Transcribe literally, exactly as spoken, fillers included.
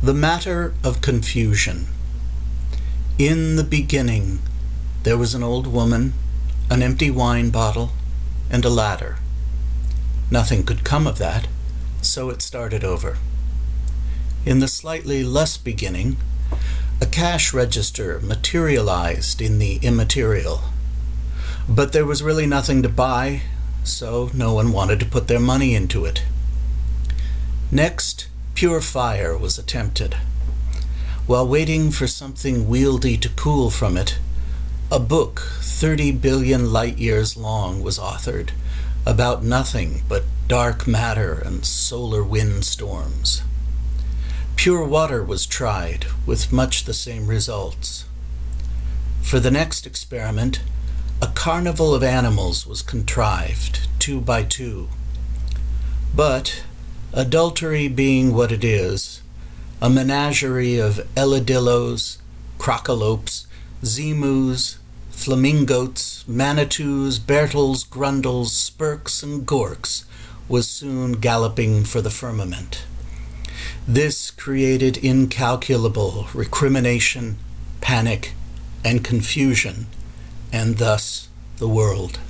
The matter of confusion. In the beginning, there was an old woman, an empty wine bottle, and a ladder. Nothing could come of that, so it started over. In the slightly less beginning, a cash register materialized in the immaterial. But there was really nothing to buy, so no one wanted to put their money into it. Next, pure fire was attempted. While waiting for something wieldy to cool from it, a book thirty billion light years long was authored about nothing but dark matter and solar wind storms. Pure water was tried with much the same results. For the next experiment, a carnival of animals was contrived, two by two. But, adultery being what it is, a menagerie of elidillos, crocolopes, zemus, flamingotes, manitous, bertles, grundles, spurks, and gorks was soon galloping for the firmament. This created incalculable recrimination, panic, and confusion, and thus the world.